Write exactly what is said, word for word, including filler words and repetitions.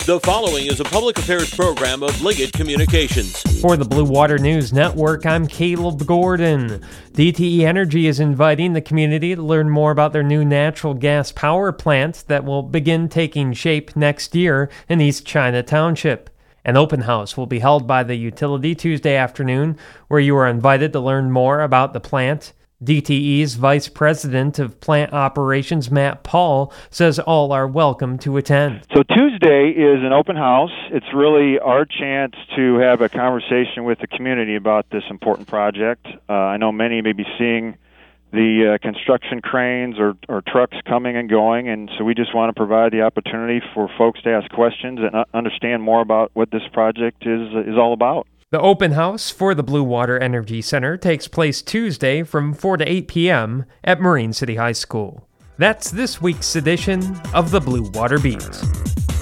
The following is a public affairs program of Liggett Communications. For the Blue Water News Network, I'm Caleb Gordon. D T E Energy is inviting the community to learn more about their new natural gas power plant that will begin taking shape next year in East China Township. An open house will be held by the utility Tuesday afternoon, where you are invited to learn more about the plant. D T E's Vice President of Plant Operations, Matt Paul, says all are welcome to attend. So Tuesday is an open house. It's really our chance to have a conversation with the community about this important project. Uh, I know many may be seeing the uh, construction cranes or, or trucks coming and going, and so we just want to provide the opportunity for folks to ask questions and understand more about what this project is is all about. The open house for the Blue Water Energy Center takes place Tuesday from four to eight p.m. at Marine City High School. That's this week's edition of the Blue Water Beat.